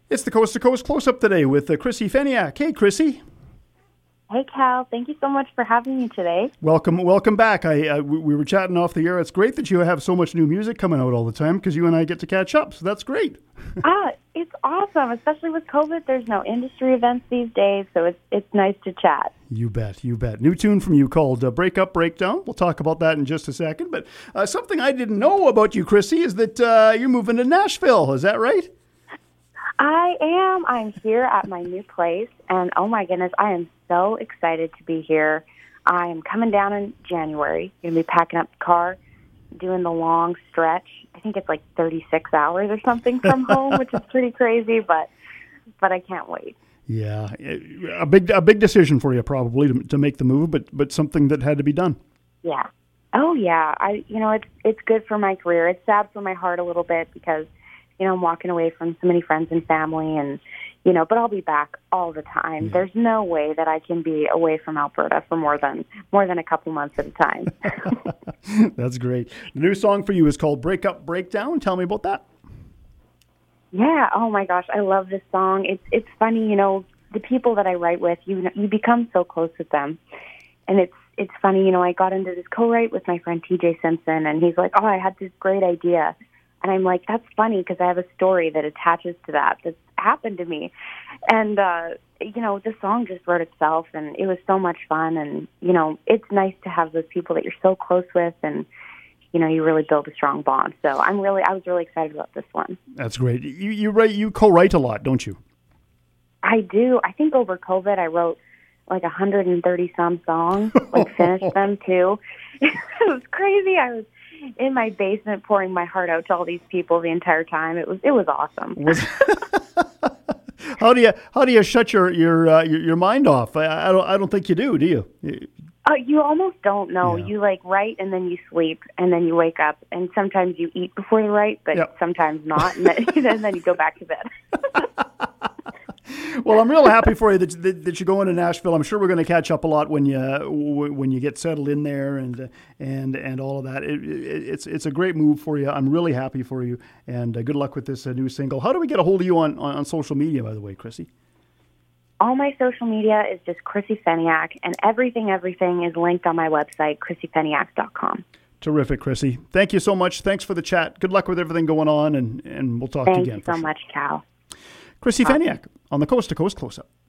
It's the Coast to Coast Close-Up today with Chrissy Feniak. Hey, Chrissy. Hey, Cal. Thank you so much for having me today. Welcome back. We were chatting off the air. It's great that you have so much new music coming out all the time because you and I get to catch up, so that's great. It's awesome, especially with COVID. There's no industry events these days, so it's nice to chat. You bet. New tune from you called Break Up, Breakdown. We'll talk about that in just a second. But something I didn't know about you, Chrissy, is that you're moving to Nashville. Is that right? I am. I'm here at my new place, and oh my goodness, I am so excited to be here. I am coming down in January. Going to be packing up the car, doing the long stretch. I think it's like 36 hours or something from home, which is pretty crazy, but I can't wait. Yeah, a big decision for you probably to make the move, but something that had to be done. Yeah. Oh yeah. It's good for my career. It's sad for my heart a little bit because I'm walking away from so many friends and family and, but I'll be back all the time. Yeah. There's no way that I can be away from Alberta for more than a couple months at a time. That's great. The new song for you is called Break Up, Breakdown. Tell me about that. Yeah. Oh my gosh. I love this song. It's funny, the people that I write with, you become so close with them. And it's funny, I got into this co-write with my friend TJ Simpson and he's like, oh, I had this great idea. And I'm like, that's funny because I have a story that attaches to that's happened to me. And, the song just wrote itself and it was so much fun. And, it's nice to have those people that you're so close with and, you really build a strong bond. So I was really excited about this one. That's great. You co-write a lot, don't you? I do. I think over COVID I wrote like 130 some songs, finished them too. It was crazy. I was in my basement pouring my heart out to all these people the entire time. It was awesome. How do you shut your mind off? I don't think you do you? You almost don't know. Yeah. You write and then you sleep and then you wake up and sometimes you eat before you write, but sometimes not, and then you go back to bed. Well, I'm real happy for you that you're going to Nashville. I'm sure we're going to catch up a lot when you get settled in there and all of that. It's a great move for you. I'm really happy for you, and good luck with this new single. How do we get a hold of you on social media, by the way, Chrissy? All my social media is just Chrissy Feniak, and everything is linked on my website, ChrissyFeniak.com. Terrific, Chrissy. Thank you so much. Thanks for the chat. Good luck with everything going on, and we'll talk to you again. Thank you so much, Cal. Chrissy Feniak on the Coast to Coast Close-Up.